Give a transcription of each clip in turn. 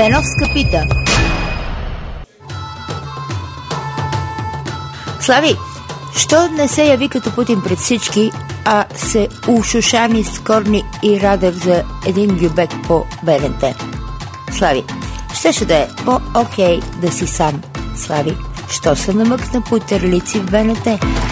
Беновска пита. Слави, що не се яви като Путин пред всички, а се ушушани с Корни и Радев за един гюбек по БНТ? Слави, щеше да е по-окей да си сам. Слави, що се намъкна по терлици в БНТ?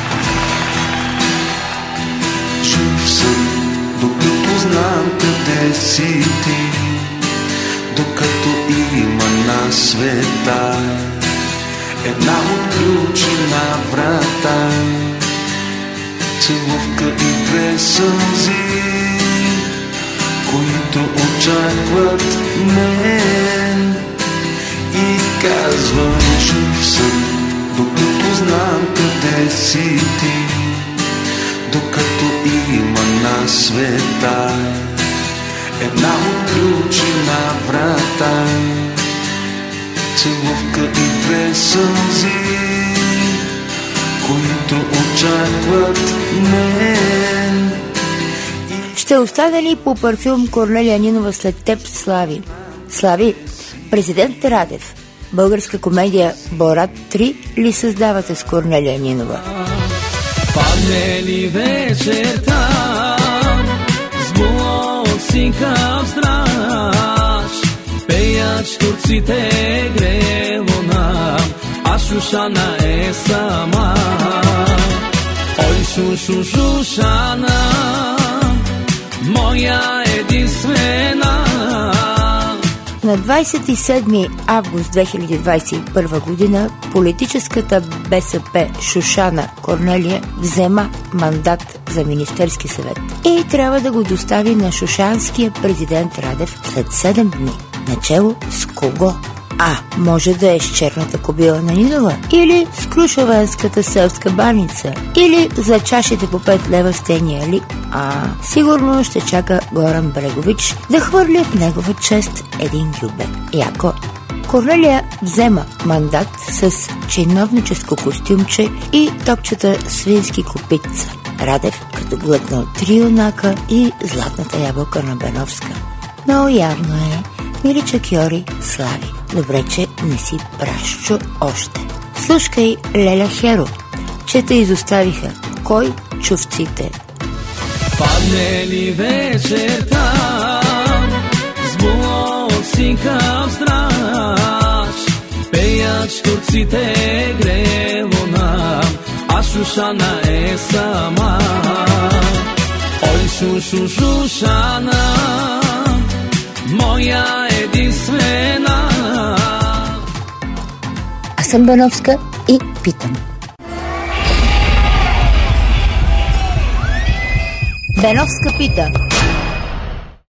Жив съм, докато знам къде си ти, докато има на света една отключена врата, целувка и две сълзи, които очакват мен. И казвам, жив съм, докато знам къде си ти, докато има на света една отключена врата, целувка и две сълзи, които очакват мен. Ще остане ли по парфюм Корнелия Нинова след теб, Слави? Слави, президент Радев, българска комедия Борат 3 ли създавате с Корнелия Нинова? Падне ли вечерта с булоцинка в страж, пеят турците грело нам, а Шушана е сама. Ой, Шушана, моя единствена. На 27 август 2021 година политическата БСП Шушана Корнелия взема мандат за Министерски съвет и трябва да го достави на шушанския президент Радев след 7 дни. Начело с кого? А, може да е с черната кобила на Нинова, или с крушовенската селска баница, или за чашите по 5 лева с тения ли. Сигурно ще чака Горан Брегович да хвърли в негова чест един гюбек. Яко. Корнелия взема мандат с чиновническо костюмче и токчета свински копитца. Радев като глътнал 3 юнака и златната ябълка на Беновска. Много явно е, мили чакьори, Слави, добре, че не си пращчо още. Слушкай, Леля Херо, че те изоставиха. Кой чувците? Падне ли вечерта с булоцинка в страж, пеят турците грело нам, а Шушана е сама. Ой, Шушана, моя единствена. Аз съм Беновска и питам. Беновска пита.